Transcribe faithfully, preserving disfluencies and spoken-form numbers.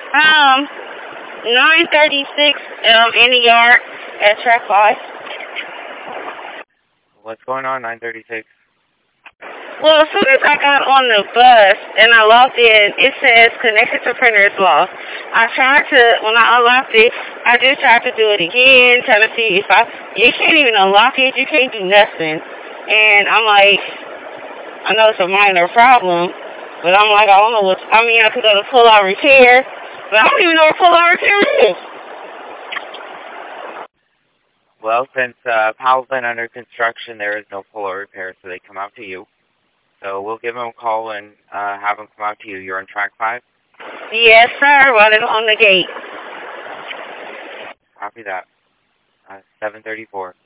Um, nine thirty-six um, in the yard at track five. What's going on, nine thirty-six? Well, as soon as I got on the bus and I logged in, it says connected to printer's lost. I tried to, when I unlocked it, I just tried to do it again, trying to see if I, you can't even unlock it, you can't do nothing. And I'm like, I know it's a minor problem, but I'm like, I don't know what, I mean, I could go to full out repair, but I don't even know what full out repair is. Well, since uh, Powell's been under construction, there is no pull-out repair, so they come out to you. So we'll give them a call and uh, have them come out to you. You're on track five? Yes, sir, running on the gate. Copy that. Uh, seven thirty-four.